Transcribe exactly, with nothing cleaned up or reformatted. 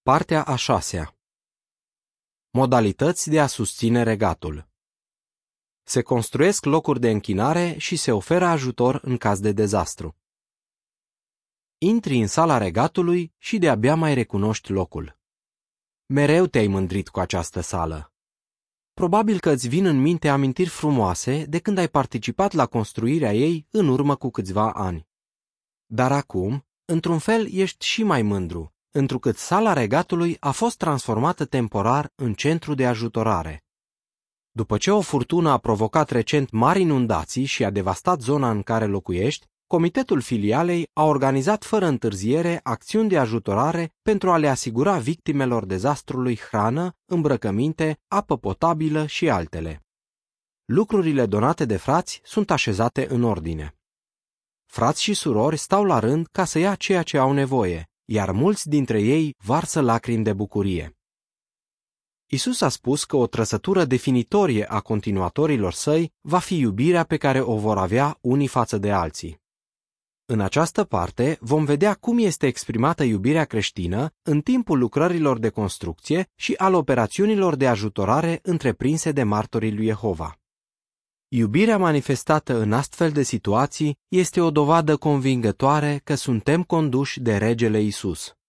Partea a șasea. Modalități de a susține regatul. Se construiesc locuri de închinare și se oferă ajutor în caz de dezastru. Intri în sala regatului și de-abia mai recunoști locul. Mereu te-ai mândrit cu această sală. Probabil că îți vin în minte amintiri frumoase de când ai participat la construirea ei în urmă cu câțiva ani. Dar acum, într-un fel, ești și mai mândru, întrucât sala regatului a fost transformată temporar în centru de ajutorare. După ce o furtună a provocat recent mari inundații și a devastat zona în care locuiești, comitetul filialei a organizat fără întârziere acțiuni de ajutorare pentru a le asigura victimelor dezastrului hrană, îmbrăcăminte, apă potabilă și altele. Lucrurile donate de frați sunt așezate în ordine. Frați și surori stau la rând ca să ia ceea ce au nevoie, iar mulți dintre ei varsă lacrimi de bucurie. Isus a spus că o trăsătură definitorie a continuatorilor săi va fi iubirea pe care o vor avea unii față de alții. În această parte vom vedea cum este exprimată iubirea creștină în timpul lucrărilor de construcție și al operațiunilor de ajutorare întreprinse de martorii lui Jehova. Iubirea manifestată în astfel de situații este o dovadă convingătoare că suntem conduși de regele Isus.